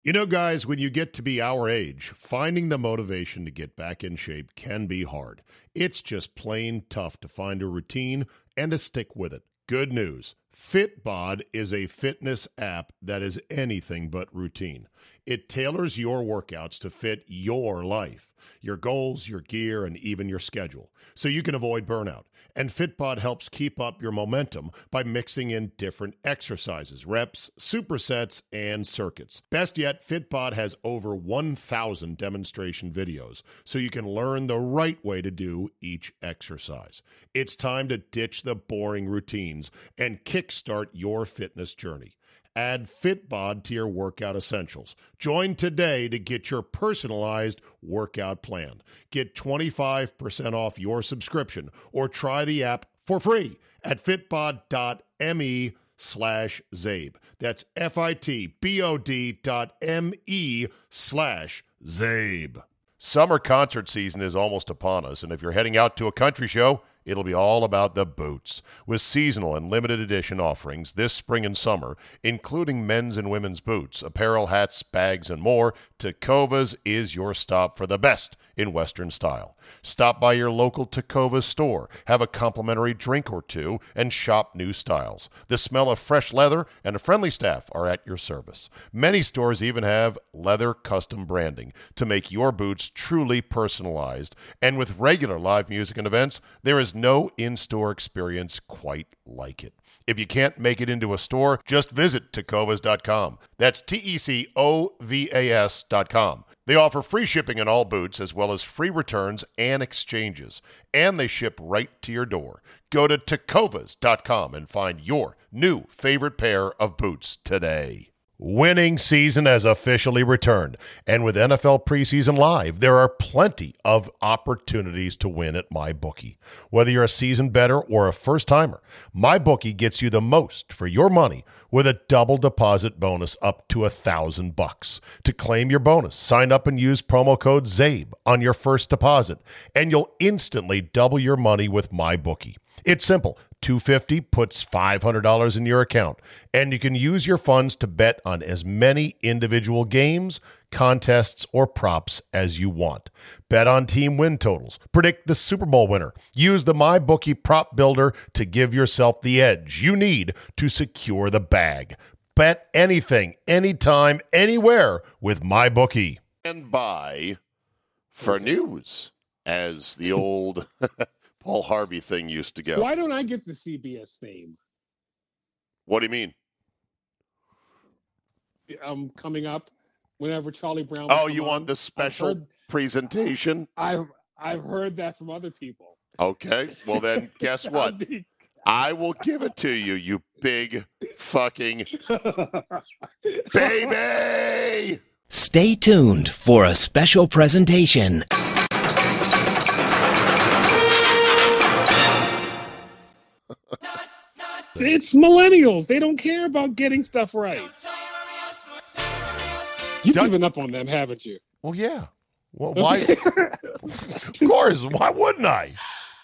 You know, guys, when you get to be our age, finding the motivation to get back in shape can be hard. It's just plain tough to find a routine and to stick with it. Good news. Fitbod is a fitness app that is anything but routine. It tailors your workouts to fit your life, your goals, your gear, and even your schedule, so you can avoid burnout. And Fitbod helps keep up your momentum by mixing in different exercises, reps, supersets, and circuits. Best yet, Fitbod has over 1,000 demonstration videos, so you can learn the right way to do each exercise. It's time to ditch the boring routines and kickstart your fitness journey. Add Fitbod to your workout essentials. Join today to get your personalized workout plan. Get 25% off your subscription or try the app for free at fitbod.me/Zabe. That's fitbod.me/Zabe. Summer concert season is almost upon us, and if you're heading out to a country show, it'll be all about the boots. With seasonal and limited edition offerings this spring and summer, including men's and women's boots, apparel, hats, bags, and more, Tecovas is your stop for the best in Western style. Stop by your local Tecovas store, have a complimentary drink or two, and shop new styles. The smell of fresh leather and a friendly staff are at your service. Many stores even have leather custom branding to make your boots truly personalized. And with regular live music and events, there is no in-store experience quite like it. If you can't make it into a store, just visit Tecovas.com. That's Tecovas.com. They offer free shipping on all boots, as well as free returns and exchanges. And they ship right to your door. Go to Tecovas.com and find your new favorite pair of boots today. Winning season has officially returned, and with NFL preseason live, there are plenty of opportunities to win at MyBookie. Whether you're a seasoned bettor or a first-timer, MyBookie gets you the most for your money with a double deposit bonus up to $1,000. To claim your bonus, sign up and use promo code ZABE on your first deposit, and you'll instantly double your money with MyBookie. It's simple. $250 puts $500 in your account, and you can use your funds to bet on as many individual games, contests, or props as you want. Bet on team win totals. Predict the Super Bowl winner. Use the MyBookie prop builder to give yourself the edge you need to secure the bag. Bet anything, anytime, anywhere with MyBookie. And buy for news, as the old Paul Harvey thing used to go. Why don't I get the CBS theme? What do you mean? Coming up whenever Charlie Brown. Oh, you want the special presentation? I've heard that from other people. Okay. Well, then guess what? I will give it to you, you big fucking baby. Stay tuned for a special presentation. It's millennials. They don't care about getting stuff right. You've given up on them, haven't you? Well, yeah. Well, why? Of course. Why wouldn't I?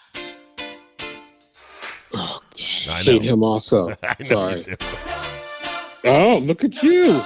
Oh, I hate him also. Sorry. Oh, look at you.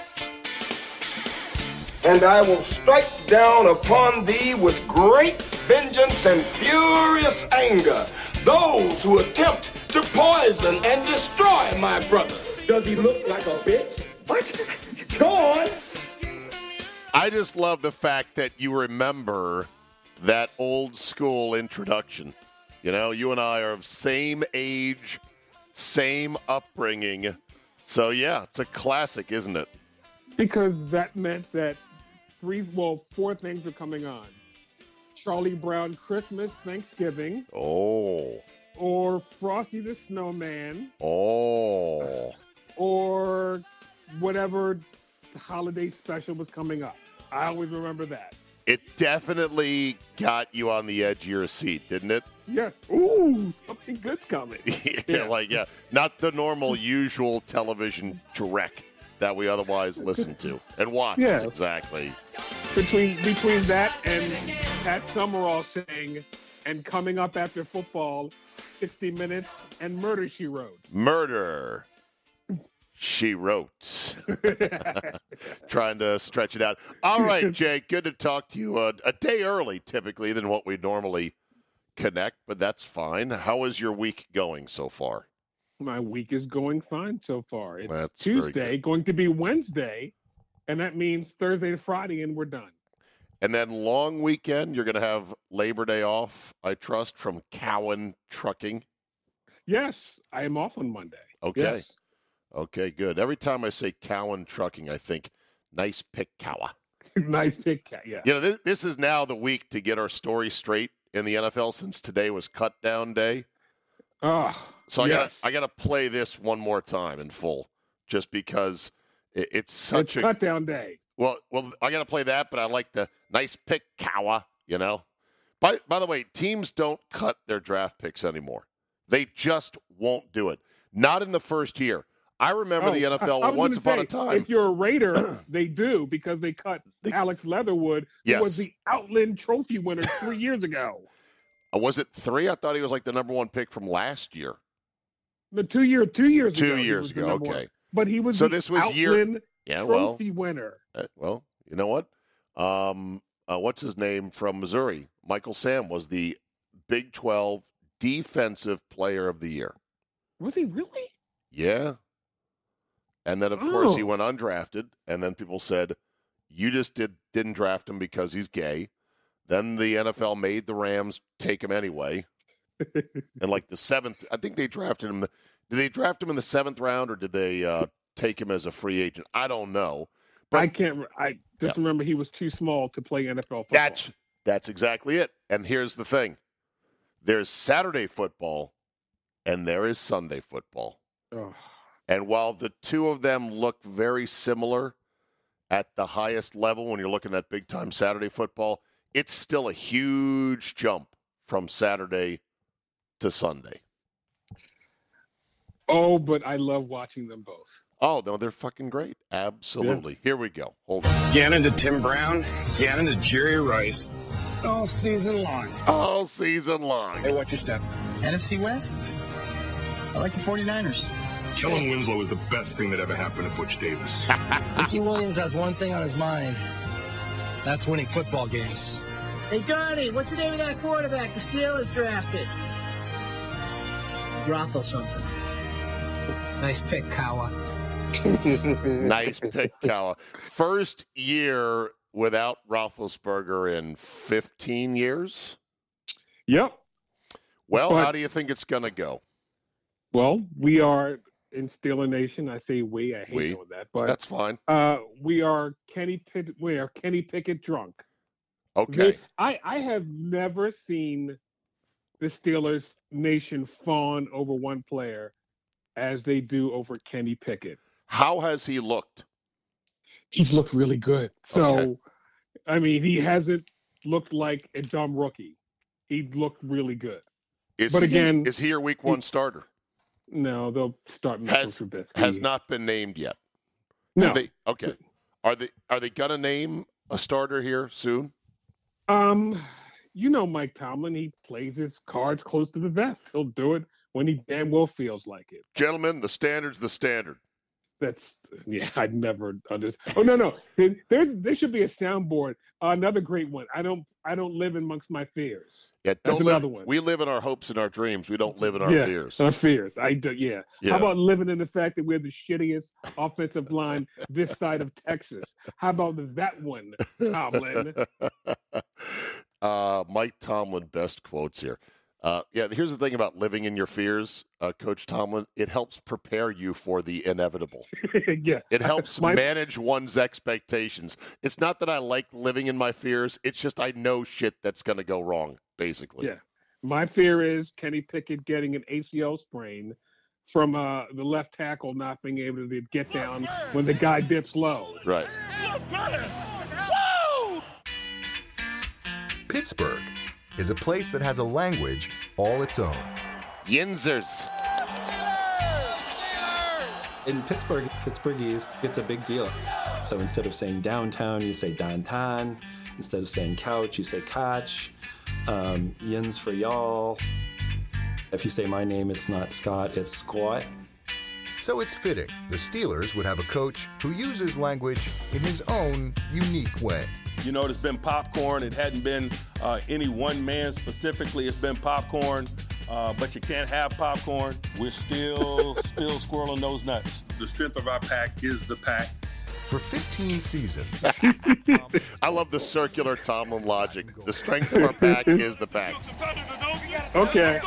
And I will strike down upon thee with great vengeance and furious anger those who attempt to poison and destroy my brother. Does he look like a bitch? What? Go on. I just love the fact that you remember that old school introduction. You know, you and I are of same age, same upbringing. So, yeah, it's a classic, isn't it? Because that meant that 4 things are coming on. Charlie Brown Christmas, Thanksgiving. Oh. Or Frosty the Snowman. Oh. Or whatever holiday special was coming up. I always remember that. It definitely got you on the edge of your seat, didn't it? Yes. Ooh, something good's coming. Yeah. Not the normal, usual television dreck that we otherwise listen to and watch. Yeah. Exactly. Between that and Pat Summerall saying, and coming up after football, 60 Minutes and Murder, She Wrote. Murder, She wrote. Trying to stretch it out. All right, Jake, good to talk to you. A day early, typically, than what we normally connect, but that's fine. How is your week going so far? My week is going fine so far. It's That's Tuesday, going to be Wednesday, and that means Thursday to Friday, and we're done. And then long weekend, you're going to have Labor Day off, I trust, from Cowan Trucking. Yes, I am off on Monday. Okay. Yes. Okay, good. Every time I say Cowan Trucking, I think, nice pick, Cowa. Nice pick, yeah. You know, this is now the week to get our story straight in the NFL since today was cut down day. So yes. I gotta play this one more time in full, just because it's such a cut down day. Well, I gotta play that, but I like the nice pick, Cowa. You know. By the way, teams don't cut their draft picks anymore. They just won't do it. Not in the first year. I remember the NFL once upon a time. If you're a Raider, they do because they cut Alex Leatherwood, who was the Outland Trophy winner 3 years ago. Was it 3? I thought he was like the number one pick from last year. The 2 years ago. 2 years ago, okay. One. But he was this was Outland Trophy winner. Well, you know what? What's his name from Missouri? Michael Sam was the Big 12 Defensive Player of the Year. Was he really? Yeah. And then, of course, he went undrafted, and then people said, you just didn't draft him because he's gay. Then the NFL made the Rams take him anyway. And like the 7th, I think they drafted him. Did they draft him in the 7th round, or did they take him as a free agent? I don't know. But I just remember he was too small to play NFL football. That's exactly it. And here's the thing. There's Saturday football, and there is Sunday football. Oh. And while the two of them look very similar at the highest level when you're looking at big-time Saturday football, it's still a huge jump from Saturday to Sunday. Oh, but I love watching them both. Oh, no, they're fucking great. Absolutely. Yes. Here we go. Hold on. Gannon to Tim Brown. Gannon to Jerry Rice. All season long. All season long. Hey, watch your step. NFC West. I like the 49ers. Kellen Winslow is the best thing that ever happened to Butch Davis. Ricky Williams has one thing on his mind. That's winning football games. Hey, Donnie, what's the name of that quarterback the Steelers drafted? Rothel something. Nice pick, Cowa. Nice pick, Cowa. First year without Roethlisberger in 15 years? Yep. Well, how do you think it's going to go? Well, we are in Steeler Nation. I say we. I hate doing that, but that's fine. We are Kenny Pickett drunk. Okay. I have never seen the Steelers Nation fawn over one player as they do over Kenny Pickett. How has he looked? He's looked really good. So, I mean, he hasn't looked like a dumb rookie. He looked really good. Is he your week 1 starter? No, they'll start Mitchell Trubisky. Has not been named yet. No. Okay. Are they gonna name a starter here soon? You know Mike Tomlin, he plays his cards close to the vest. He'll do it when he damn well feels like it. Gentlemen, the standard's the standard. I never understand. Oh no. There should be a soundboard. Another great one. I don't live amongst my fears. Yeah, that's another one. We live in our hopes and our dreams. We don't live in our fears. Our fears. I do. Yeah. How about living in the fact that we're the shittiest offensive line this side of Texas? How about that one, Tomlin? Mike Tomlin, best quotes here. Here's the thing about living in your fears, Coach Tomlin. It helps prepare you for the inevitable. Yeah. It helps manage one's expectations. It's not that I like living in my fears. It's just I know shit that's going to go wrong, basically. Yeah. My fear is Kenny Pickett getting an ACL sprain from the left tackle not being able to get down when the guy dips low. Right. Pittsburgh is a place that has a language all its own. Yinzers. In Pittsburghese, it's a big deal. So instead of saying downtown, you say downtown. Instead of saying couch, you say couch. Yins for y'all. If you say my name, it's not Scott, it's Scott. So it's fitting the Steelers would have a coach who uses language in his own unique way. You know, there's been popcorn. It hadn't been any one man specifically. It's been popcorn, but you can't have popcorn. We're still squirreling those nuts. The strength of our pack is the pack. For 15 seasons. I love the circular Tomlin logic. The strength of our pack is the pack. Okay.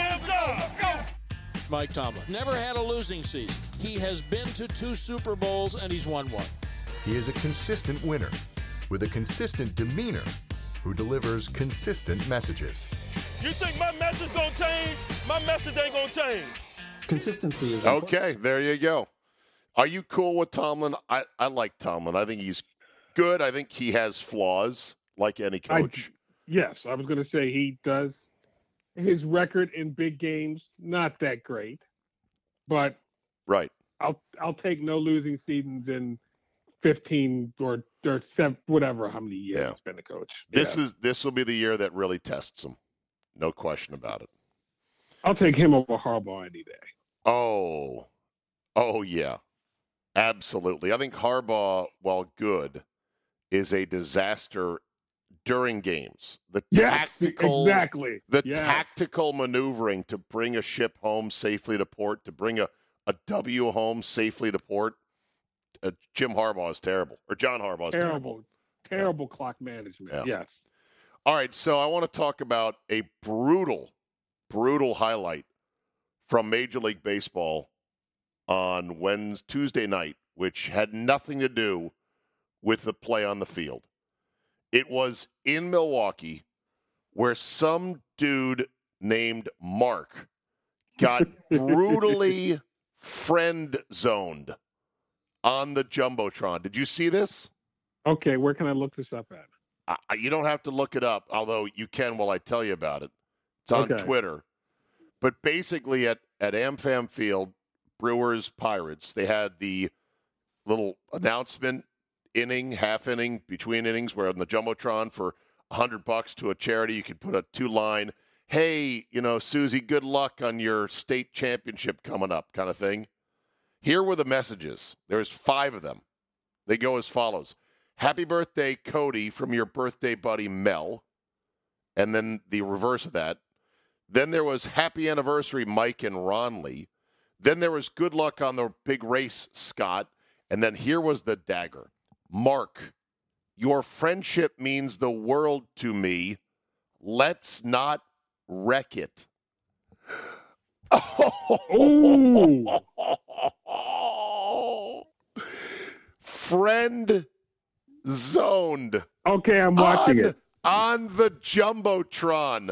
Mike Tomlin never had a losing season. He has been to 2 Super Bowls and he's won 1. He is a consistent winner with a consistent demeanor who delivers consistent messages. You think my message gonna change? My message ain't gonna change. Consistency is okay. There you go. Are you cool with Tomlin? I like Tomlin. I think he's good. I think he has flaws, like any coach. Yes, I was going to say he does. His record in big games, not that great, but right. I'll take no losing seasons in 15 or 7, whatever how many years he's been a coach. This will be the year that really tests him. No question about it. I'll take him over Harbaugh any day. Oh yeah. Absolutely. I think Harbaugh, while good, is a disaster during games. The tactical maneuvering to bring a ship home safely to port, to bring a W home safely to port. Jim Harbaugh is terrible. Or John Harbaugh is terrible. Terrible clock management. Yeah. Yes. All right, so I want to talk about a brutal highlight from Major League Baseball on Tuesday night, which had nothing to do with the play on the field. It was in Milwaukee where some dude named Mark got brutally friend-zoned on the Jumbotron. Did you see this? Okay, where can I look this up at? You don't have to look it up, although you can while I tell you about it. It's on Twitter. But basically at AmFam Field, Brewers, Pirates, they had the little announcement half inning, between innings, where on the Jumbotron for $100 to a charity, you could put a 2-line, hey, Susie, good luck on your state championship coming up kind of thing. Here were the messages. There's 5 of them. They go as follows. Happy birthday, Cody, from your birthday buddy, Mel. And then the reverse of that. Then there was happy anniversary, Mike and Ronley. Then there was good luck on the big race, Scott. And then here was the dagger. Mark, your friendship means the world to me. Let's not wreck it. Friend zoned. Okay, I'm watching it. On the Jumbotron.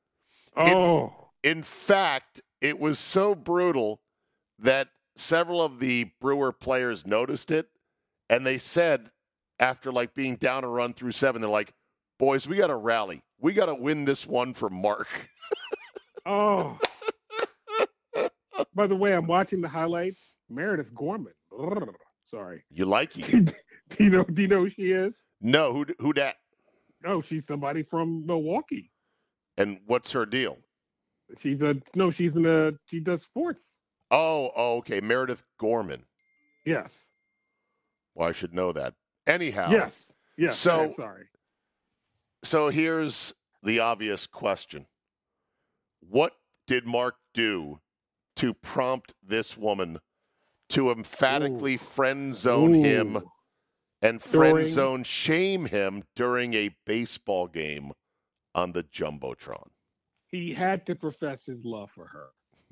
In fact, it was so brutal that several of the Brewer players noticed it, and they said, after being down a run through 7, they're like, boys, we got to rally. We got to win this one for Mark. Oh. By the way, I'm watching the highlight. Meredith Gorman. Sorry. You like it? Do you know who she is? No, who that? No, she's somebody from Milwaukee. And what's her deal? She does sports. Oh, okay. Meredith Gorman. Yes. Well, I should know that. Anyhow. Yes. Sorry. So here's the obvious question. What did Mark do to prompt this woman to emphatically friend zone him and friend zone shame him during a baseball game on the Jumbotron? He had to profess his love for her.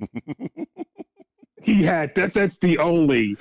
He had. That's the only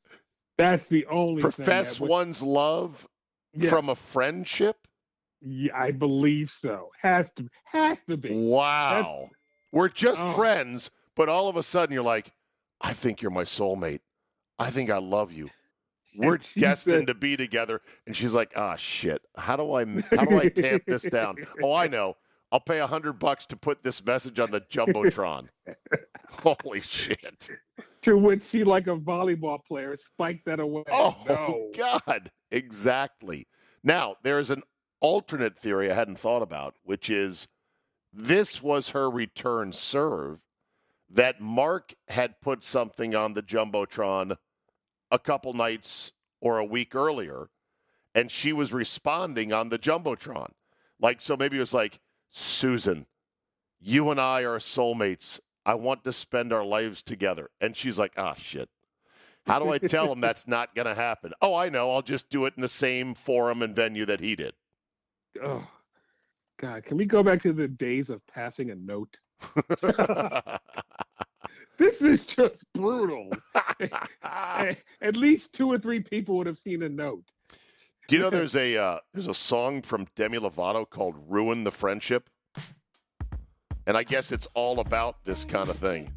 profess one's love from a friendship? Yeah, I believe so. Has to be. Wow. We're just friends, but all of a sudden you're like, I think you're my soulmate. I think I love you. We're destined to be together. And she's like, shit. How do I tamp this down? Oh, I know. I'll pay $100 to put this message on the Jumbotron. Holy shit. To which she, like a volleyball player, spiked that away. Oh, no. God. Exactly. Now, there's an alternate theory I hadn't thought about, which is this was her return serve, that Mark had put something on the Jumbotron a couple nights or a week earlier, and she was responding on the Jumbotron. Like, so maybe it was like, Susan, you and I are soulmates. I want to spend our lives together. And she's like, shit. How do I tell him that's not going to happen? Oh, I know. I'll just do it in the same forum and venue that he did. Oh, God. Can we go back to the days of passing a note? This is just brutal. At least 2 or 3 people would have seen a note. Do you know there's a song from Demi Lovato called "Ruin the Friendship"? And I guess it's all about this kind of thing.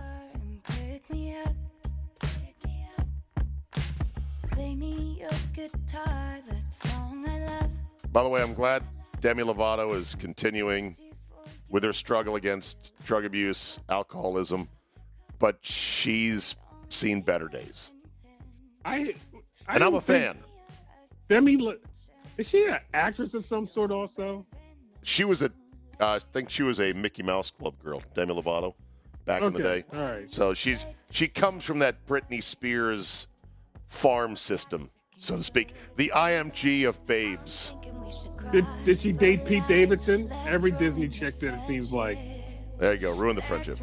By the way, I'm glad Demi Lovato is continuing with her struggle against drug abuse, alcoholism, but she's seen better days. I'm a fan. Demi, is she an actress of some sort also? She was I think she was a Mickey Mouse Club girl, Demi Lovato, back in the day. All right. So she comes from that Britney Spears farm system, so to speak. The IMG of babes. Did she date Pete Davidson? Every Disney chick did, it seems like. There you go. Ruin the friendship.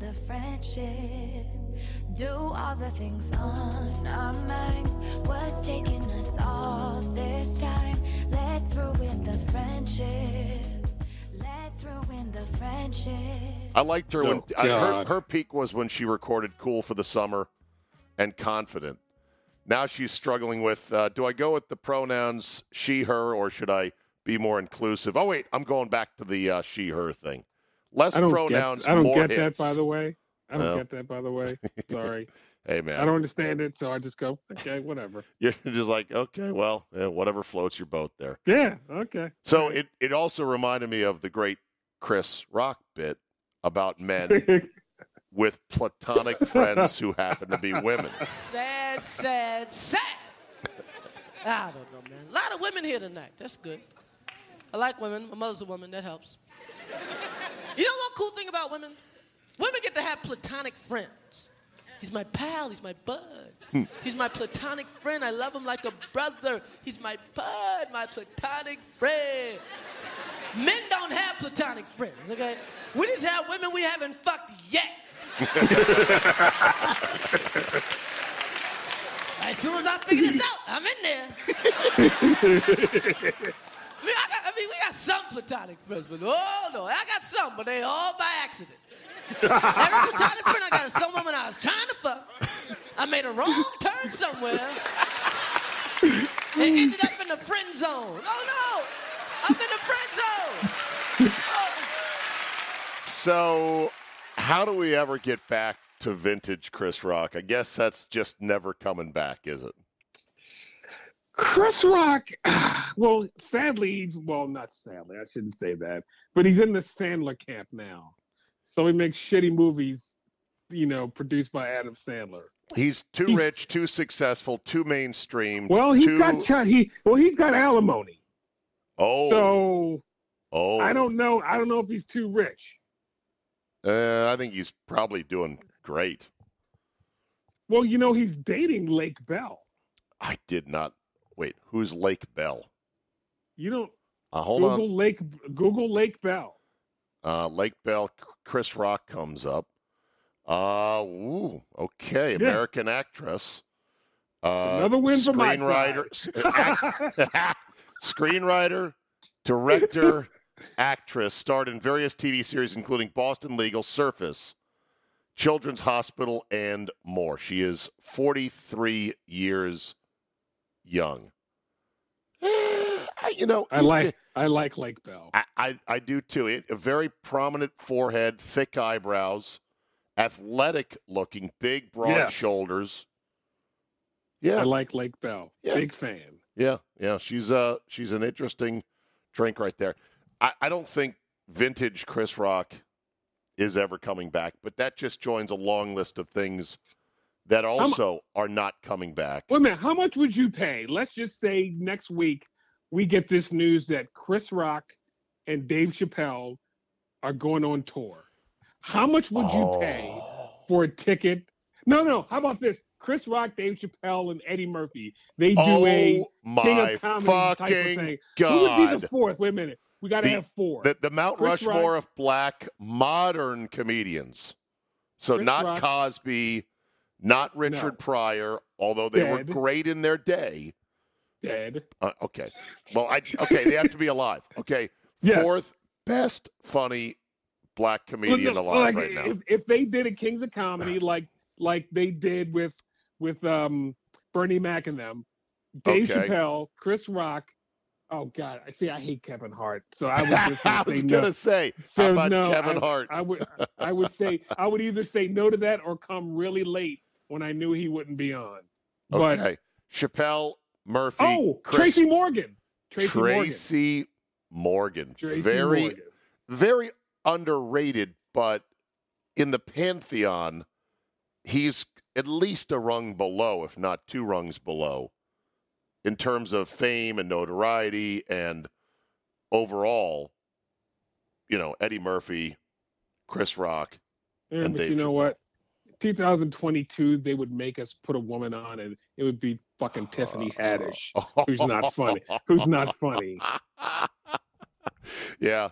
Do all the things on our minds. What's taking us off this time? Let's ruin the friendship. Let's ruin the friendship. I liked her when her peak was when she recorded "Cool for the Summer" and "Confident." Now she's struggling with, do I go with the pronouns she, her, or should I be more inclusive? Oh, wait, I'm going back to the she, her thing. Less pronouns, more hits. I don't get that, by the way. Sorry. Hey, man. I don't understand it, so I just go, okay, whatever. You're just like, okay, well, whatever floats your boat there. Yeah, okay. So it also reminded me of the great Chris Rock bit about men with platonic friends who happen to be women. Sad, sad, sad. I don't know, man. A lot of women here tonight. That's good. I like women. My mother's a woman. That helps. You know one cool thing about women? Women get to have platonic friends. He's my pal. He's my bud. He's my platonic friend. I love him like a brother. He's my bud, my platonic friend. Men don't have platonic friends, okay? We just have women we haven't fucked yet. As soon as I figure this out, I'm in there. We got some platonic friends, but oh no, I got some, but they all by accident. Every platonic friend I got is some woman I was trying to fuck. I made a wrong turn somewhere and ended up in the friend zone. Oh no, I'm in the friend zone. Oh. So, how do we ever get back to vintage Chris Rock? I guess that's just never coming back, is it? Chris Rock, well, sadly, not sadly, I shouldn't say that, but he's in the Sandler camp now. So he makes shitty movies, produced by Adam Sandler. He's too rich, too successful, too mainstream. Well, he's got alimony. Oh. So I don't know if he's too rich. I think he's probably doing great. Well, he's dating Lake Bell. I did not. Wait, who's Lake Bell? You don't. Hold on. Google Lake Bell. Lake Bell, Chris Rock comes up. Okay, American actress. Another win for my side. Screenwriter, director, actress, starred in various TV series including Boston Legal, Surface, Children's Hospital, and more. She is 43 years young. I like Lake Bell. I do too. A very prominent forehead, thick eyebrows, athletic looking, big broad shoulders. Yeah, I like Lake Bell. Yeah. Big fan. Yeah. She's an interesting drink right there. I don't think vintage Chris Rock is ever coming back, but that just joins a long list of things that also are not coming back. Wait a minute, how much would you pay? Let's just say next week we get this news that Chris Rock and Dave Chappelle are going on tour. How much would you pay for a ticket? No. How about this? Chris Rock, Dave Chappelle, and Eddie Murphy. They do a King of Comedy type of thing. God. Who would be the fourth? Wait a minute. We got to have four. The Mount Chris Rushmore Rock, of black modern comedians. So Chris not Rock, Cosby, not Richard Pryor, although they were great in their day. Dead. Okay. Well, they have to be alive. Okay. Yes. Fourth best funny black comedian alive right now. If they did a Kings of Comedy like they did with Bernie Mac and them, Dave Chappelle, Chris Rock. Oh God! I hate Kevin Hart, so I would just I was gonna say, how about Kevin Hart? I would either say no to that or come really late when I knew he wouldn't be on. Okay, Chappelle, Murphy, Tracy Morgan. Tracy Morgan. Very underrated, but in the pantheon, he's at least a rung below, if not two rungs below, in terms of fame and notoriety and overall, Eddie Murphy, Chris Rock, and but Dave you know Chappelle. what? 2022, they would make us put a woman on, and it would be fucking Tiffany Haddish, who's not funny. Yeah.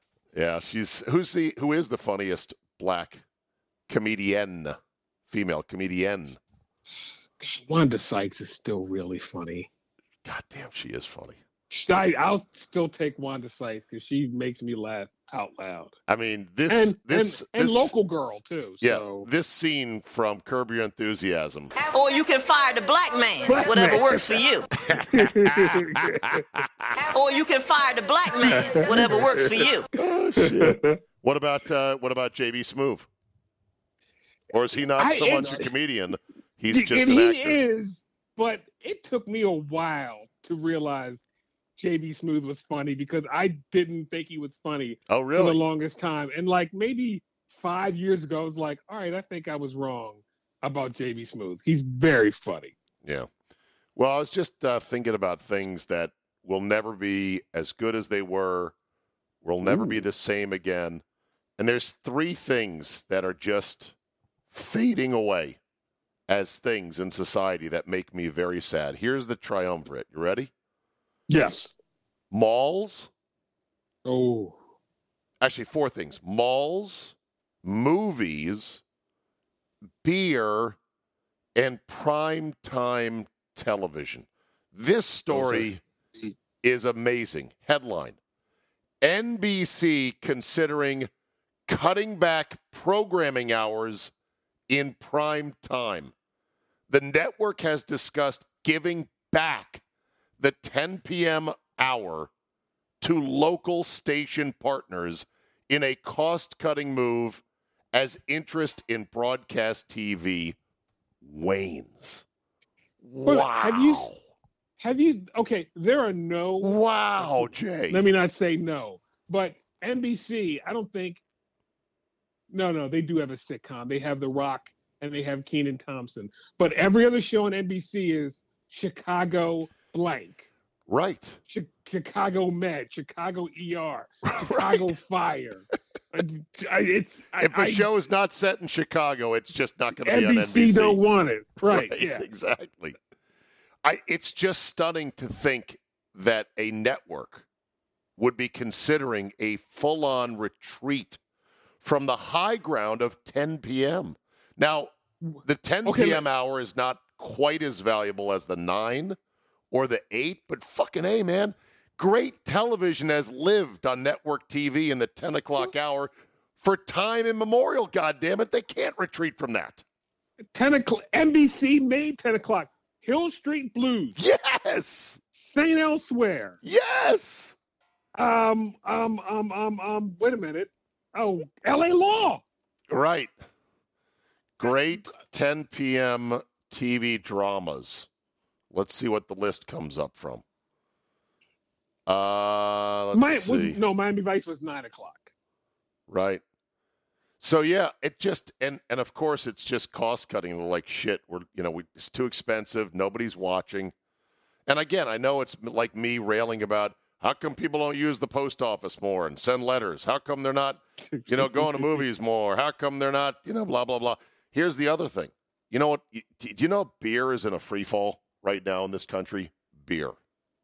Who is the funniest black comedian, female comedian? Wanda Sykes is still really funny. God damn, she is funny. I'll still take Wanda Sykes because she makes me laugh out loud. I mean, this Local Girl too. Yeah, so. This scene from Curb Your Enthusiasm. Or you can fire the black man, whatever works for you. Or you can fire the black man, whatever works for you. Oh shit! What about JB Smoove? Or is he not so much a comedian? He's just an actor. He is, but it took me a while to realize JB Smoove was funny because I didn't think he was funny for the longest time. And maybe 5 years ago, I was like, all right, I think I was wrong about JB Smoove. He's very funny. Yeah. Well, I was just thinking about things that will never be as good as they were, will never be the same again. And there's three things that are just fading away as things in society that make me very sad. Here's the triumvirate. You ready? Yes. Malls. Oh. Actually, four things. Malls, movies, beer, and primetime television. This story is amazing. Headline: NBC considering cutting back programming hours in prime time. The network has discussed giving back the 10 p.m. hour to local station partners in a cost-cutting move as interest in broadcast TV wanes. Wow. Have you okay, there are no Wow, Jay. Let me not say no. But NBC, I don't think No, they do have a sitcom. They have The Rock and they have Kenan Thompson. But every other show on NBC is Chicago blank. Right. Chicago Med, Chicago ER, Chicago Fire. If a show is not set in Chicago, it's just not going to be on NBC. NBC don't want it. Right, yeah. Exactly. It's just stunning to think that a network would be considering a full-on retreat from the high ground of 10 p.m. Now, the 10 p.m. hour is not quite as valuable as the 9 or the 8, but fucking A, man. Great television has lived on network TV in the 10 o'clock hour for time immemorial, goddammit. They can't retreat from that. 10 o'clock. NBC made 10 o'clock. Hill Street Blues. Yes. St. Elsewhere. Yes. Wait a minute. Oh, L.A. Law. Right. Great 10 p.m. TV dramas. Let's see what the list comes up from. Let's see. Miami Vice was 9 o'clock. Right. So yeah, it just and of course it's just cost cutting. Like shit, it's too expensive. Nobody's watching. And again, I know it's like me railing about, How come people don't use the post office more and send letters? How come they're not, going to movies more? How come they're not, blah, blah, blah. Here's the other thing. You know what? Do you know beer is in a free fall right now in this country? Beer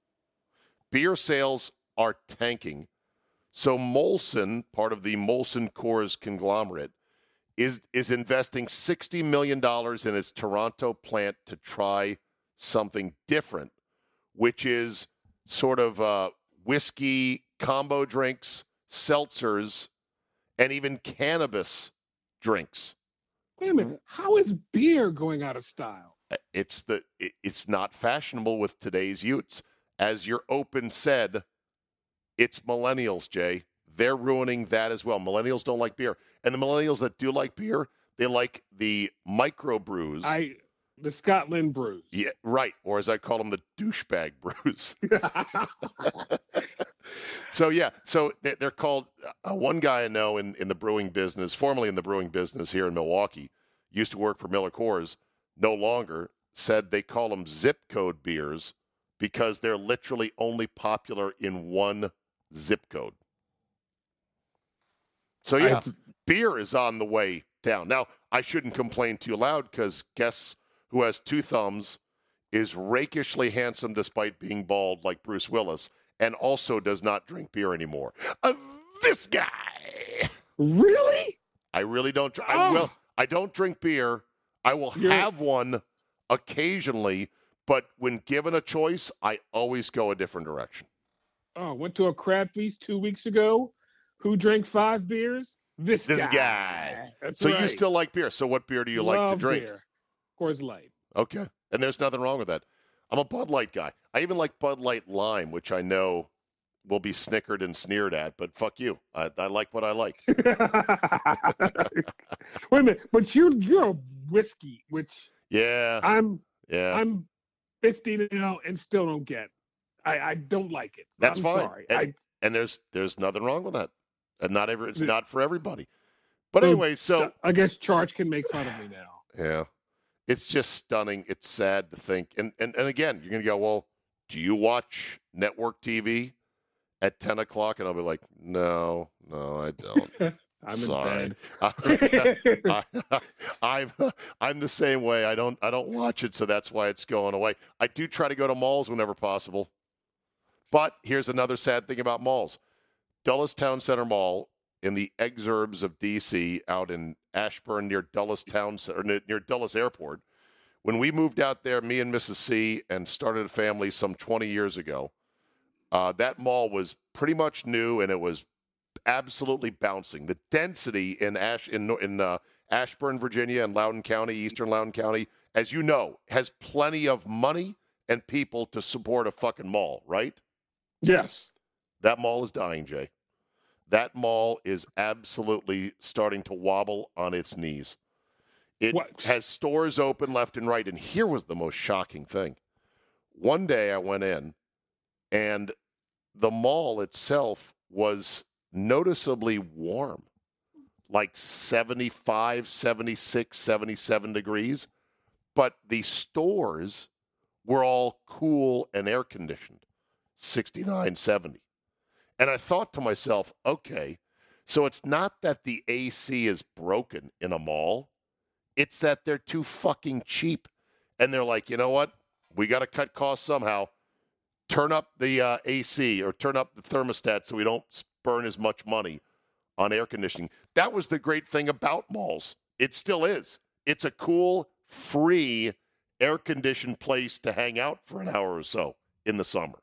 sales are tanking. So Molson, part of the Molson Coors conglomerate, is investing $60 million in its Toronto plant to try something different, which is sort of whiskey combo drinks, seltzers, and even cannabis drinks. Wait a minute. How is beer going out of style? It's not fashionable with today's youths. As your open said, it's millennials, Jay. They're ruining that as well. Millennials don't like beer. And the millennials that do like beer, they like the micro brews. The Scotland brews. Yeah, right. Or as I call them, the douchebag brews. So they're called, one guy I know in the brewing business, formerly in the brewing business here in Milwaukee, used to work for Miller Coors, no longer, said they call them zip code beers because they're literally only popular in one zip code. So, beer is on the way down. Now, I shouldn't complain too loud because guess who has two thumbs, is rakishly handsome despite being bald like Bruce Willis, and also does not drink beer anymore. This guy. Really? I really don't. I don't drink beer. I will have one occasionally, but when given a choice, I always go a different direction. Oh, went to a crab feast 2 weeks ago. Who drank 5 beers? This guy. That's so right. You still like beer. So what beer do you like to drink? Beer. Coors Light. Okay. And there's nothing wrong with that. I'm a Bud Light guy. I even like Bud Light Lime, which I know will be snickered and sneered at, but fuck you. I like what I like. Wait a minute, but you're a whiskey, which I'm 50 now and still don't get. I don't like it. That's I'm fine. Sorry. And there's nothing wrong with that. And it's not for everybody. But anyway, so I guess Charge can make fun of me now. Yeah. It's just stunning. It's sad to think. And again, you're going to go, well, do you watch network TV at 10 o'clock? And I'll be like, no, I don't. I'm sorry. in bed. I'm the same way. I don't watch it, so that's why it's going away. I do try to go to malls whenever possible. But here's another sad thing about malls. Dulles Town Center Mall in the exurbs of D.C. out in Ashburn near Dulles Town or near Dulles Airport. When we moved out there, me and Mrs. C, and started a family some 20 years ago, that mall was pretty much new, and it was absolutely bouncing. The density in Ashburn, Virginia, and Loudoun County, eastern Loudoun County, as you know, has plenty of money and people to support a fucking mall, right? Yes. That mall is dying, Jay. That mall is absolutely starting to wobble on its knees. It has stores open left and right. And here was the most shocking thing. One day I went in, and the mall itself was noticeably warm, like 75, 76, 77 degrees. But the stores were all cool and air-conditioned, 69, 70. And I thought to myself, okay, so it's not that the AC is broken in a mall. It's that they're too fucking cheap. And they're like, you know what? We got to cut costs somehow. Turn up the AC or turn up the thermostat so we don't burn as much money on air conditioning. That was the great thing about malls. It still is. It's a cool, free, air-conditioned place to hang out for an hour or so in the summer.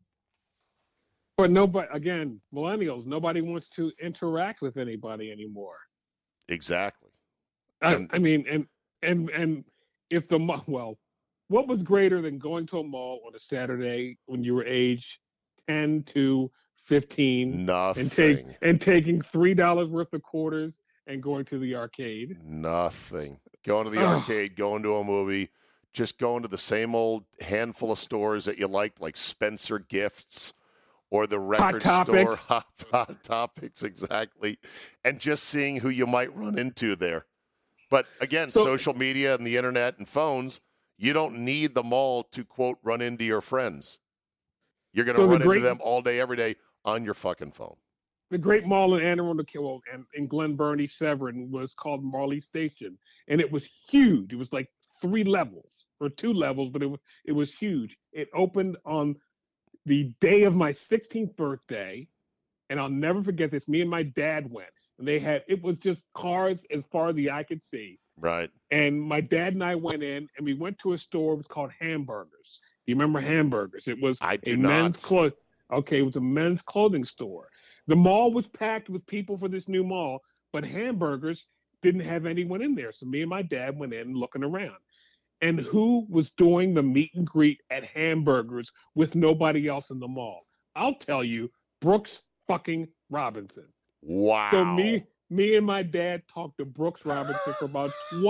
But nobody, again, millennials, nobody wants to interact with anybody anymore. Exactly. I mean, and if what was greater than going to a mall on a Saturday when you were age 10 to 15? Nothing. And taking $3 worth of quarters and going to the arcade? Nothing. Going to the arcade, going to a movie, just going to the same old handful of stores that you liked, like Spencer Gifts or the record store, Hot Topics, exactly, and just seeing who you might run into there. But again, social media and the internet and phones, you don't need the mall to, quote, run into your friends. You're going to run into them all day, every day on your fucking phone. The great mall in Anne Arundel and in Glen Burnie, Severn was called Marley Station, and it was huge. It was like 3 levels or 2 levels, but it was huge. It opened on the day of my 16th birthday, and I'll never forget this. Me and my dad went, and it was just cars as far as the eye could see. Right. And my dad and I went in, and we went to a store. It was called Hamburgers. Do you remember Hamburgers? It was men's clothing. Okay, it was a men's clothing store. The mall was packed with people for this new mall, but Hamburgers didn't have anyone in there. So me and my dad went in looking around. And who was doing the meet and greet at Hamburgers with nobody else in the mall? I'll tell you, Brooks fucking Robinson. Wow. So me and my dad talked to Brooks Robinson for about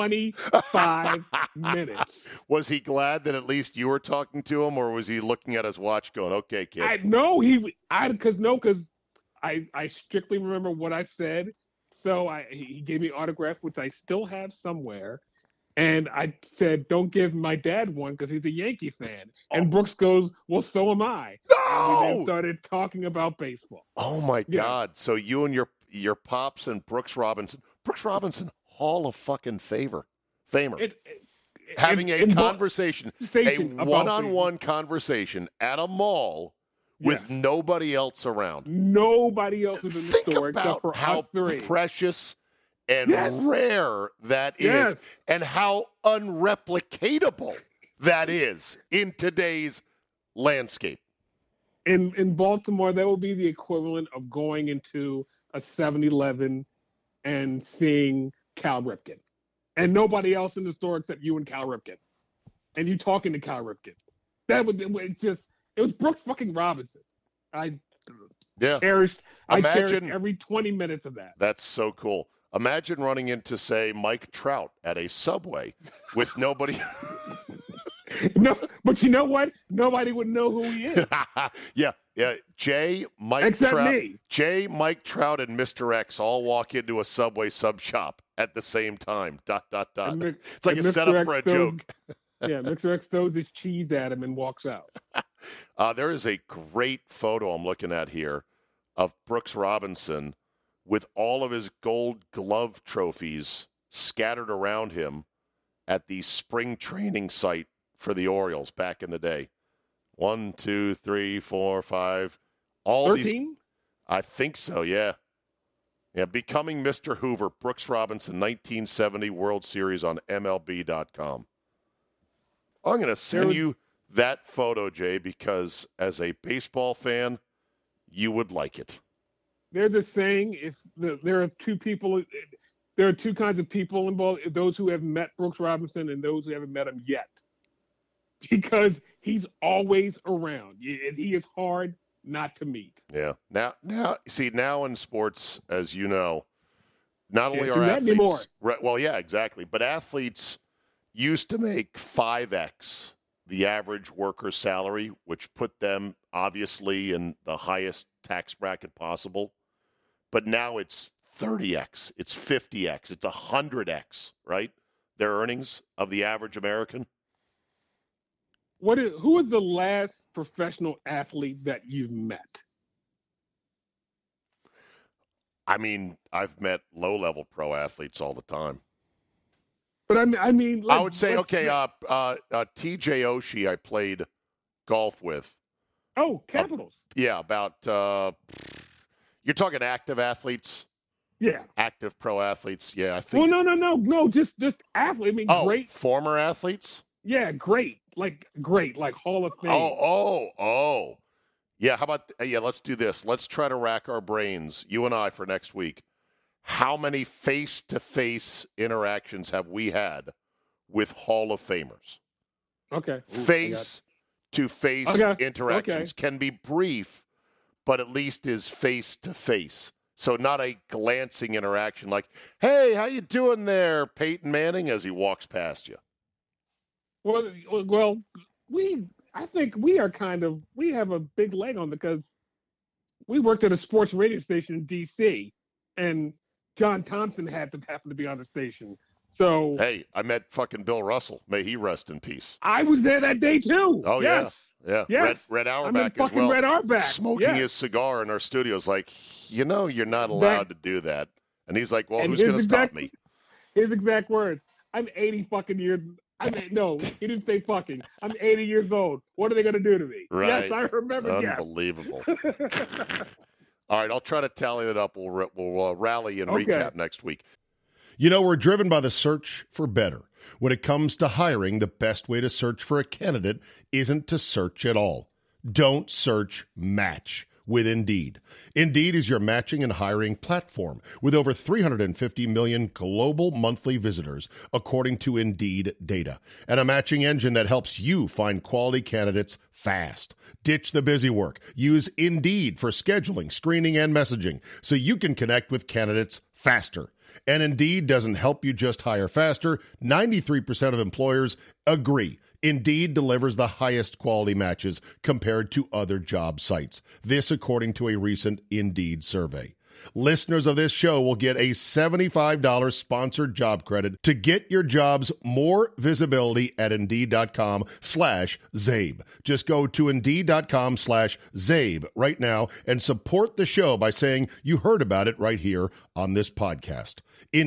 25 minutes. Was he glad that at least you were talking to him, or was he looking at his watch going, okay, kid? Because I strictly remember what I said. So he gave me autograph, which I still have somewhere. And I said, don't give my dad one because he's a Yankee fan. And Brooks goes, well, so am I. No! And we then started talking about baseball. Oh, my God. So you and your pops and Brooks Robinson, Hall of fucking Famer. Having a conversation, a one-on-one conversation at a mall with nobody else around. Nobody else was in the store except for how us 3. Precious and rare that is, and how unreplicatable that is in today's landscape. In Baltimore, that would be the equivalent of going into a 7-Eleven and seeing Cal Ripken. And nobody else in the store except you and Cal Ripken. And you talking to Cal Ripken. It was Brooks fucking Robinson. I cherished every 20 minutes of that. That's so cool. Imagine running into, say, Mike Trout at a Subway with nobody. No, but you know what? Nobody would know who he is. Yeah. Mike Trout, and Mr. X all walk into a Subway sub shop at the same time. ... It's like a setup for a joke. Yeah, Mr. X throws his cheese at him and walks out. There is a great photo I'm looking at here of Brooks Robinson with all of his Gold Glove trophies scattered around him at the spring training site for the Orioles back in the day. 1, 2, 3, 4, 5. All 13? These. I think so, yeah. Yeah, Becoming Mr. Hoover, Brooks Robinson, 1970 World Series on MLB.com. I'm going to send you that photo, Jay, because as a baseball fan, you would like it. There's a saying: there are two kinds of people involved: those who have met Brooks Robinson and those who haven't met him yet, because he's always around. He is hard not to meet. Yeah. Now in sports, as you know, not only are athletes anymore. Well, yeah, exactly, but athletes used to make 5x the average worker's salary, which put them obviously in the highest tax bracket possible. But now it's 30x, it's 50x, it's 100x, right? Their earnings of the average American. Who is the last professional athlete that you've met? I mean, I've met low-level pro athletes all the time. But I mean, I would say, T.J. Oshie, I played golf with. Oh, Capitals. About. You're talking active athletes. Yeah. Active pro athletes. Yeah, I think. Well, no, just athlete. I mean, great. Former athletes. Yeah, great, like Hall of Fame. Oh. Yeah. How about? Let's do this. Let's try to rack our brains, you and I, for next week. How many face-to-face interactions have we had with Hall of Famers? Okay. Face-to-face interactions can be brief, but at least is face-to-face. So not a glancing interaction like, hey, how you doing there, Peyton Manning, as he walks past you. Well, I think we have a big leg on because we worked at a sports radio station in D.C., and John Thompson happened to be on the station. So hey, I met fucking Bill Russell. May he rest in peace. I was there that day too. Oh yes. Yeah. Yes. Red I'm Auerbach as well. Red Auerbach. Smoking his cigar in our studios, like, you're not allowed to do that. And he's like, well, who's going to stop me? His exact words. I'm 80 fucking years. No, he didn't say fucking. I'm 80 years old. What are they going to do to me? Right. Yes, I remember. Unbelievable. All right, I'll try to tally it up. We'll rally and recap next week. You know, we're driven by the search for better. When it comes to hiring, the best way to search for a candidate isn't to search at all. Don't search, match with Indeed. Indeed is your matching and hiring platform with over 350 million global monthly visitors, according to Indeed data, and a matching engine that helps you find quality candidates fast. Ditch the busy work. Use Indeed for scheduling, screening, and messaging so you can connect with candidates faster. And Indeed doesn't help you just hire faster. 93% of employers agree. Indeed delivers the highest quality matches compared to other job sites. This according to a recent Indeed survey. Listeners of this show will get a $75 sponsored job credit to get your jobs more visibility at Indeed.com/Zabe. Just go to Indeed.com/Zabe right now and support the show by saying you heard about it right here on this podcast.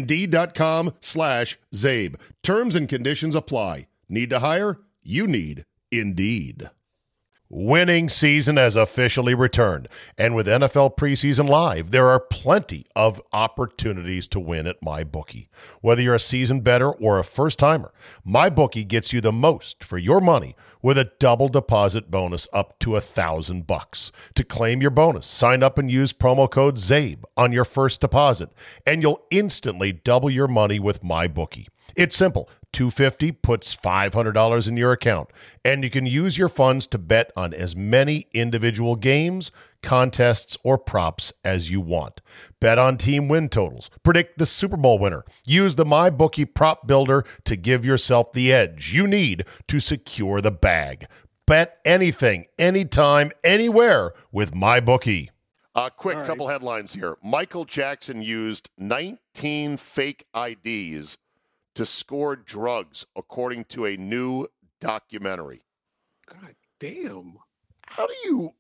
Indeed.com/Zabe. Terms and conditions apply. Need to hire? You need Indeed. Winning season has officially returned, and with NFL preseason live, there are plenty of opportunities to win at MyBookie. Whether you're a seasoned bettor or a first-timer, MyBookie gets you the most for your money with a double deposit bonus up to $1,000. To claim your bonus, sign up and use promo code ZABE on your first deposit, and you'll instantly double your money with MyBookie. It's simple. $250 puts $500 in your account, and you can use your funds to bet on as many individual games, contests, or props as you want. Bet on team win totals. Predict the Super Bowl winner. Use the MyBookie prop builder to give yourself the edge you need to secure the bag. Bet anything, anytime, anywhere with MyBookie. Quick couple headlines here. Michael Jackson used 19 fake IDs to score drugs, according to a new documentary. God damn. How do you...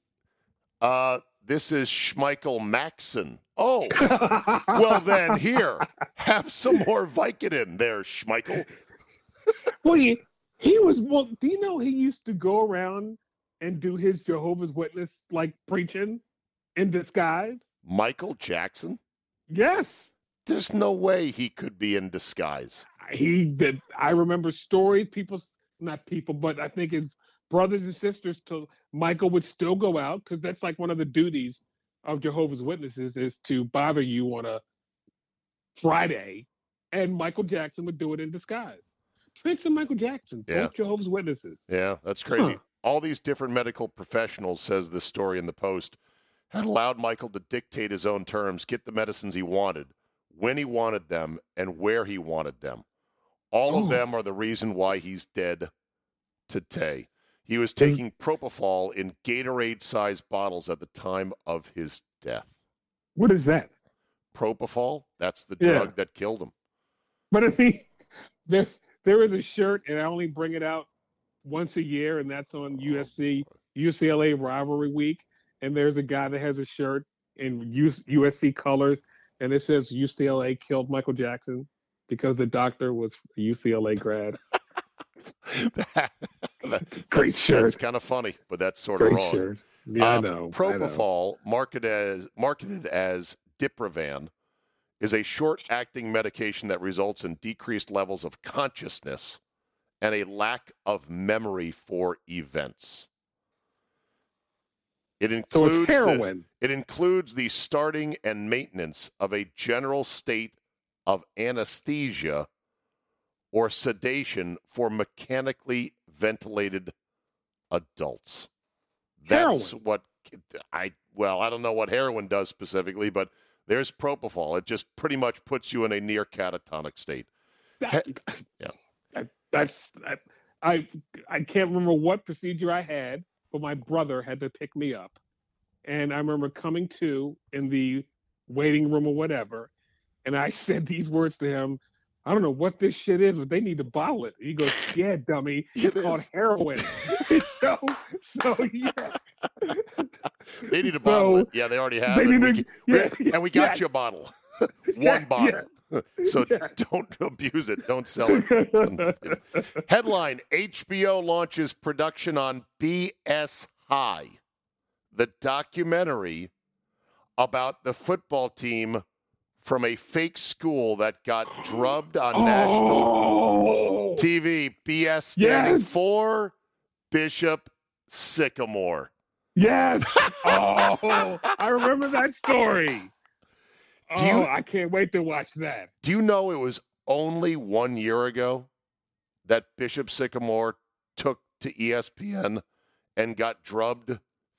this is Schmeichel Maxson. Oh, well then, here, have some more Vicodin there, Schmeichel. Well, he was... Well, do you know he used to go around and do his Jehovah's Witness, like, preaching in disguise? Michael Jackson? Yes. There's no way he could be in disguise. He did. I remember stories, not people, but I think his brothers and sisters told Michael would still go out because that's like one of the duties of Jehovah's Witnesses is to bother you on a Friday. And Michael Jackson would do it in disguise. Prince and Michael Jackson, both Jehovah's Witnesses. Yeah, that's crazy. All these different medical professionals, says this story in the Post, had allowed Michael to dictate his own terms, get the medicines he wanted, when he wanted them, and where he wanted them. All of them are the reason why he's dead today. He was taking propofol in Gatorade-sized bottles at the time of his death. What is that? Propofol? That's the drug that killed him. But I mean, there is a shirt, and I only bring it out once a year, and that's on UCLA Rivalry Week. And there's a guy that has a shirt in USC colors, and it says UCLA killed Michael Jackson because the doctor was a UCLA grad. Great shirt. That's kind of funny, but that's sort of wrong. Shirt. Yeah, I know. Propofol, marketed as Diprivan, is a short-acting medication that results in decreased levels of consciousness and a lack of memory for events. It includes heroin. It includes the starting and maintenance of a general state of anesthesia or sedation for mechanically ventilated adults. That's heroin. what I don't know what heroin does specifically, but there's propofol. It just pretty much puts you in a near catatonic state. I can't remember what procedure I had, but my brother had to pick me up. And I remember coming to in the waiting room or whatever, and I said these words to him, I don't know what this shit is, but they need to bottle it. He goes, yeah, dummy. It's called heroin. so yeah. They need to bottle it. Yeah, they already have it. And we got you a bottle. One bottle. So don't abuse it. Don't sell it. Headline, HBO launches production on BS High, the documentary about the football team from a fake school that got drubbed on national TV. BS standing for Bishop Sycamore. Yes. Oh, I remember that story. I can't wait to watch that. Do you know it was only 1 year ago that Bishop Sycamore took to ESPN and got drubbed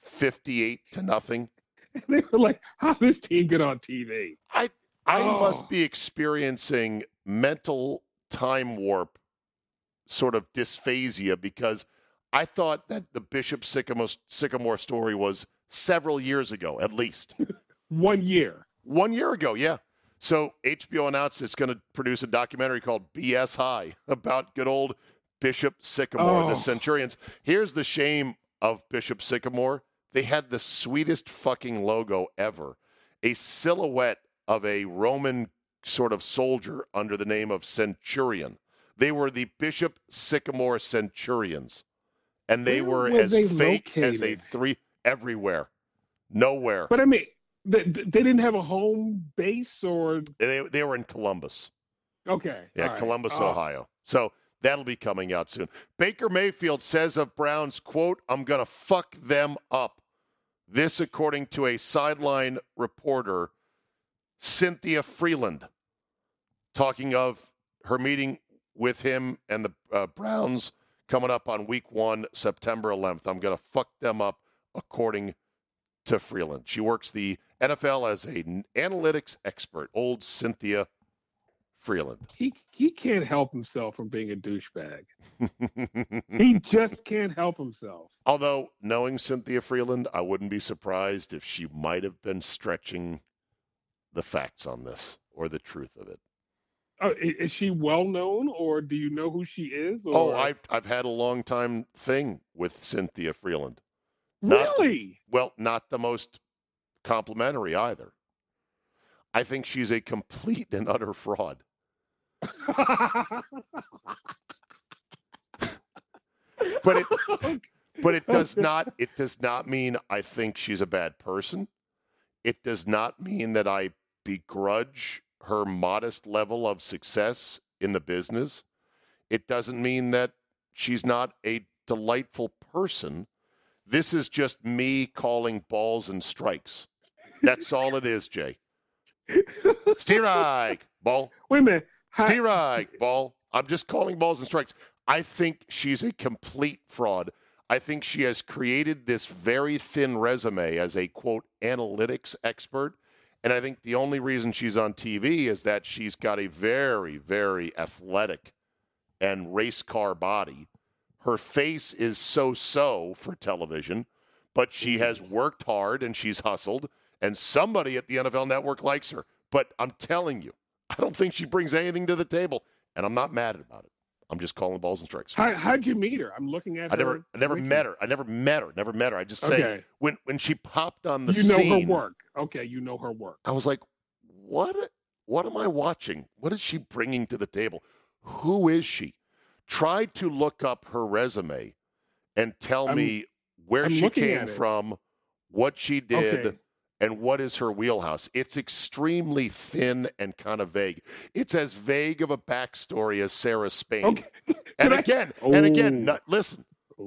58-0? They were like, how did this team get on TV? I must be experiencing mental time warp sort of dysphasia because I thought that the Bishop Sycamore story was several years ago, at least. 1 year. 1 year ago, yeah. So HBO announced it's going to produce a documentary called BS High about good old Bishop Sycamore, the Centurions. Here's the shame of Bishop Sycamore. They had the sweetest fucking logo ever. A silhouette of a Roman sort of soldier under the name of Centurion. They were the Bishop Sycamore Centurions. And they were as fake as a three everywhere. Nowhere. But I mean, they didn't have a home base or? They were in Columbus. Okay. Yeah, right. Columbus, Ohio. So that'll be coming out soon. Baker Mayfield says of Browns, quote, I'm going to fuck them up. This according to a sideline reporter, Cynthia Freeland, talking of her meeting with him and the Browns coming up on week 1, September 11th. I'm going to fuck them up, according to Freeland. She works the NFL as an analytics expert. Old Cynthia Freeland. He can't help himself from being a douchebag. He just can't help himself. Although, knowing Cynthia Freeland, I wouldn't be surprised if she might have been stretching the facts on this or the truth of it. Is she well known, or do you know who she is? Or? I've had a long time thing with Cynthia Freeland. Really? Not the most complimentary either. I think she's a complete and utter fraud. But it does not mean I think she's a bad person. It does not mean that I begrudge her modest level of success in the business. It doesn't mean that she's not a delightful person. This is just me calling balls and strikes. That's all it is, Jay. Steerike, ball. Wait a minute. Steerike, ball. I'm just calling balls and strikes. I think she's a complete fraud. I think she has created this very thin resume as a, quote, analytics expert. And I think the only reason she's on TV is that she's got a very, very athletic and race car body. Her face is so-so for television, but she has worked hard and she's hustled, and somebody at the NFL Network likes her. But I'm telling you, I don't think she brings anything to the table, and I'm not mad about it. I'm just calling balls and strikes. How'd you meet her? I'm looking at her. I never met her. I never met her. I just say, when she popped on the scene. You know her work. Okay, you know her work. I was like, what am I watching? What is she bringing to the table? Who is she? Try to look up her resume and tell me where she came from, what she did, and what is her wheelhouse. It's extremely thin and kind of vague. It's as vague of a backstory as Sarah Spain. Okay. Listen.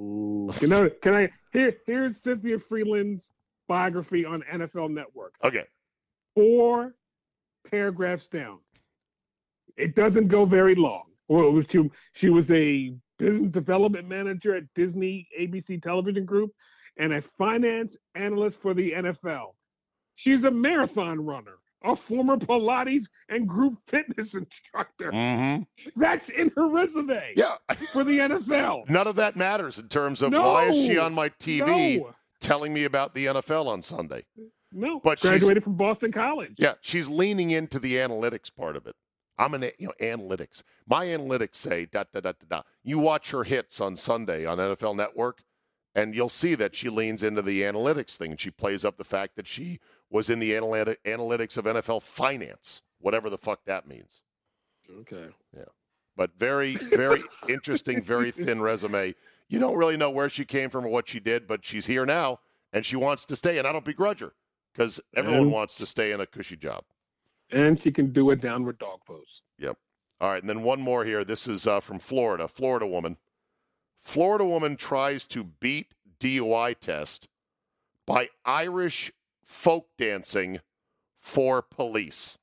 Here's Cynthia Freeland's biography on NFL Network. Okay. 4 paragraphs down. It doesn't go very long. Well, she was a business development manager at Disney ABC Television Group and a finance analyst for the NFL. She's a marathon runner, a former Pilates and group fitness instructor. Mm-hmm. That's in her resume. Yeah. For the NFL. None of that matters in terms of why is she on my TV telling me about the NFL on Sunday. No, but graduated from Boston College. Yeah, she's leaning into the analytics part of it. I'm in analytics. My analytics say da da da da da. You watch her hits on Sunday on NFL Network, and you'll see that she leans into the analytics thing, and she plays up the fact that she was in the analytics of NFL finance, whatever the fuck that means. Okay. Yeah. But very, very interesting, very thin resume. You don't really know where she came from or what she did, but she's here now, and she wants to stay, and I don't begrudge her because everyone wants to stay in a cushy job. And she can do a downward dog pose. Yep. All right, and then one more here. This is from Florida. Florida woman. Florida woman tries to beat DUI test by Irish folk dancing for police.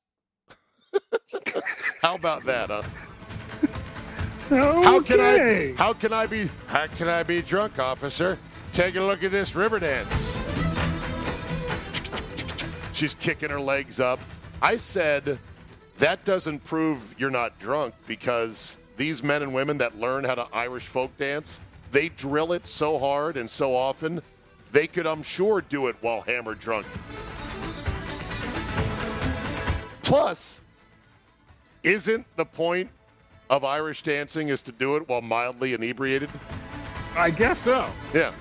How about that, huh? Okay. How can I be drunk, officer? Take a look at this river dance. She's kicking her legs up. I said that doesn't prove you're not drunk because these men and women that learn how to Irish folk dance, they drill it so hard and so often, they could, I'm sure, do it while hammered drunk. Plus, isn't the point of Irish dancing is to do it while mildly inebriated? I guess so. Yeah.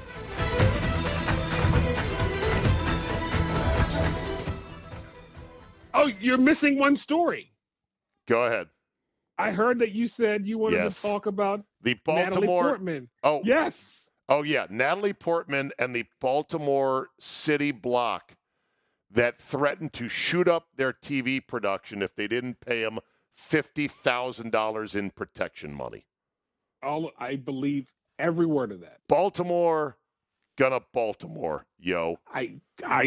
Oh, you're missing one story. Go ahead. I heard that you said you wanted to talk about the Natalie Baltimore Portman. Oh, yes. Oh, yeah. Natalie Portman and the Baltimore City block that threatened to shoot up their TV production if they didn't pay them $50,000 in protection money. I believe every word of that. Baltimore, gonna Baltimore, yo. I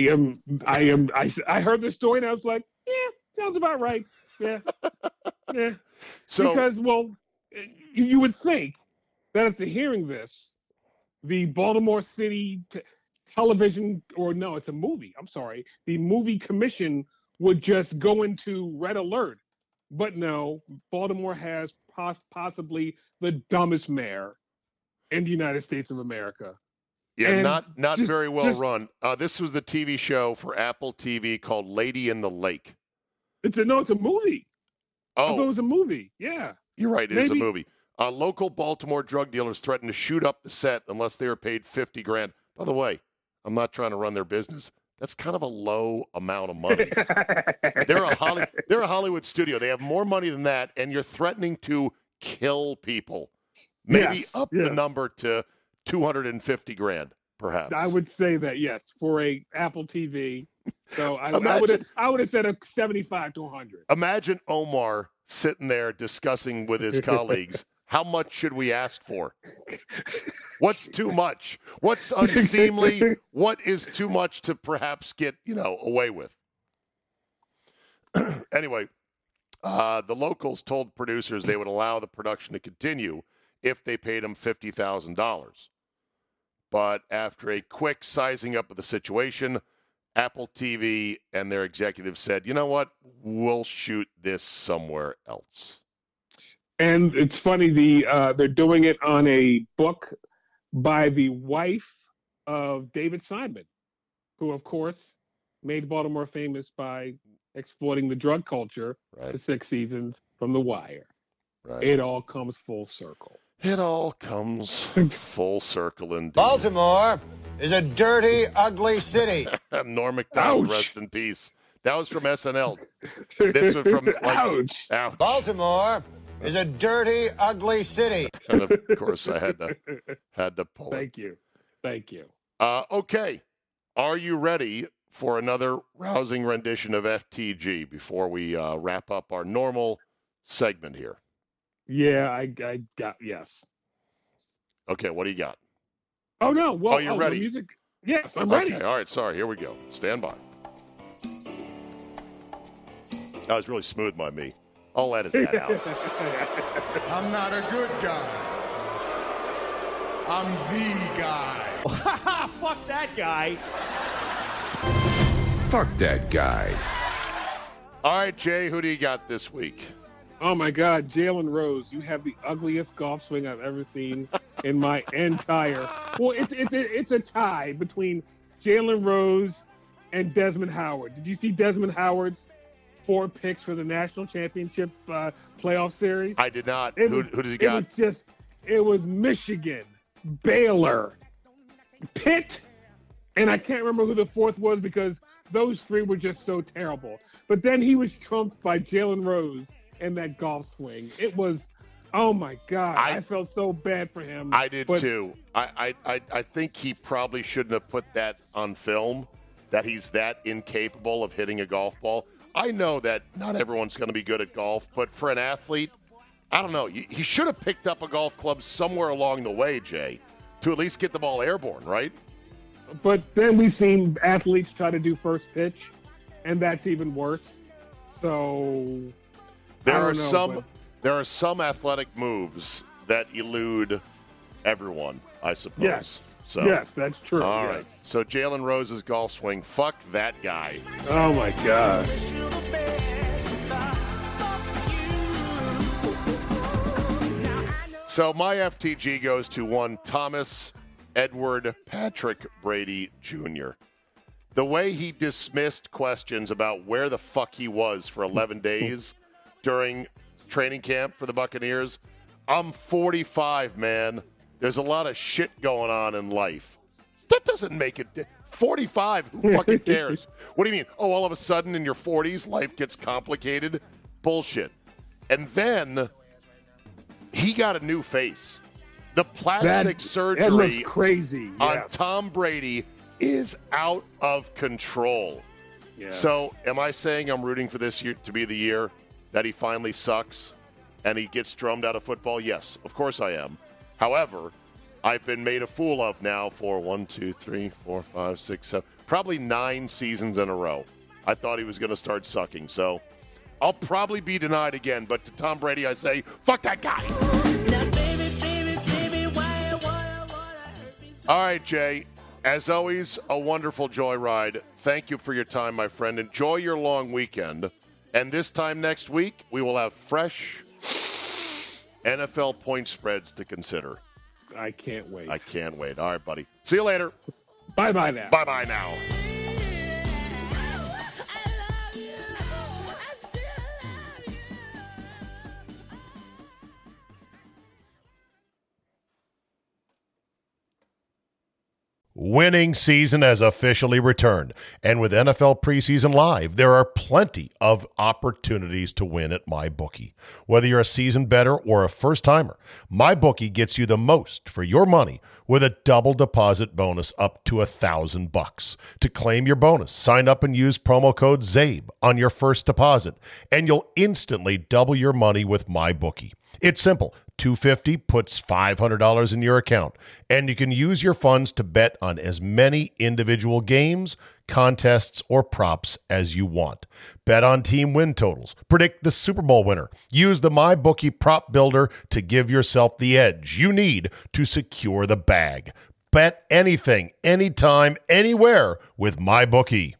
heard the story and I was like, yeah, sounds about right. Yeah. Yeah. So, because, well, you would think that after hearing this, the Baltimore City television, or no, it's a movie. I'm sorry. The movie commission would just go into red alert. But no, Baltimore has possibly the dumbest mayor in the United States of America. Yeah, And not just- very well just- run. This was the TV show for Apple TV called Lady in the Lake. It's a movie. I thought it Oh, was a movie. Yeah. you're right. It is a Maybe- movie. Local Baltimore drug dealers threatened to shoot up the set unless they were paid $50,000. By the way, I'm not trying to run their business. That's kind of a low amount of money. They're a Hollywood studio. They have more money than that, and you're threatening to kill people. Maybe Yes, up yes. the number to $250,000, perhaps. I would say that, yes, for a Apple TV. So I Imagine- would have said a 75 to 100. Imagine Omar sitting there discussing with his colleagues, how much should we ask for? What's too much? What's unseemly? What is too much to perhaps get, away with? Anyway, the locals told producers they would allow the production to continue if they paid them $50,000. But after a quick sizing up of the situation, Apple TV and their executives said, you know what? We'll shoot this somewhere else. And it's funny, they're doing it on a book by the wife of David Simon, who, of course, made Baltimore famous by exploiting the drug culture for 6 seasons from The Wire. Right. It all comes full circle. It all comes full circle indeed. Baltimore is a dirty, ugly city. Norm Macdonald, Ouch. rest in peace. That was from SNL. This was from Ouch. Baltimore is a dirty, ugly city. And of course, I had to pull it. Thank you. Okay, are you ready for another rousing rendition of FTG before we wrap up our normal segment here? Yeah, I got, yes. Okay, what do you got? Oh, no. Well, you're the ready? music. Yes, I'm ready. Okay, all right, sorry. Here we go. Stand by. That was really smooth by me. I'll edit that out. I'm not a good guy. I'm the guy. Fuck that guy. Fuck that guy. All right, Jay, who do you got this week? Oh my God, Jalen Rose, you have the ugliest golf swing I've ever seen in my entire. Well, it's a tie between Jalen Rose and Desmond Howard. Did you see Desmond Howard's 4 picks for the national championship playoff series? I did not. Who does he got? It was Michigan, Baylor, Pitt, and I can't remember who the fourth was because those 3 were just so terrible. But then he was trumped by Jalen Rose and that golf swing. It was, oh my God, I felt so bad for him. I did too. I think he probably shouldn't have put that on film, that he's that incapable of hitting a golf ball. I know that not everyone's going to be good at golf, but for an athlete, I don't know. He should have picked up a golf club somewhere along the way, Jay, to at least get the ball airborne, right? But then we've seen athletes try to do first pitch, and that's even worse. So there are some athletic moves that elude everyone, I suppose. Yes. So, yes, that's true. All yes. right. So Jalen Rose's golf swing, fuck that guy. Oh, my God. So my FTG goes to one Thomas Edward Patrick Brady Jr. The way he dismissed questions about where the fuck he was for 11 days during training camp for the Buccaneers. I'm 45, man. There's a lot of shit going on in life. That doesn't make it 45. Who fucking cares? What do you mean? Oh, all of a sudden in your 40s, life gets complicated? Bullshit. And then he got a new face. The plastic surgery that looks crazy. on Yes. Tom Brady is out of control. Yeah. So am I saying I'm rooting for this year to be the year that he finally sucks and he gets drummed out of football? Yes, of course I am. However, I've been made a fool of now for 1, 2, 3, 4, 5, 6, 7, probably 9 seasons in a row. I thought he was going to start sucking. So I'll probably be denied again. But to Tom Brady, I say, fuck that guy. All right, Jay. As always, a wonderful joyride. Thank you for your time, my friend. Enjoy your long weekend. And this time next week, we will have fresh NFL point spreads to consider. I can't wait. I can't wait. All right, buddy. See you later. Bye-bye now. Bye-bye now. Winning season has officially returned, and with NFL preseason live, there are plenty of opportunities to win at MyBookie. Whether you're a seasoned bettor or a first-timer, MyBookie gets you the most for your money with a double deposit bonus up to $1,000. To claim your bonus, sign up and use promo code ZABE on your first deposit, and you'll instantly double your money with MyBookie. It's simple. $250 puts $500 in your account, and you can use your funds to bet on as many individual games, contests, or props as you want. Bet on team win totals. Predict the Super Bowl winner. Use the MyBookie prop builder to give yourself the edge you need to secure the bag. Bet anything, anytime, anywhere with MyBookie.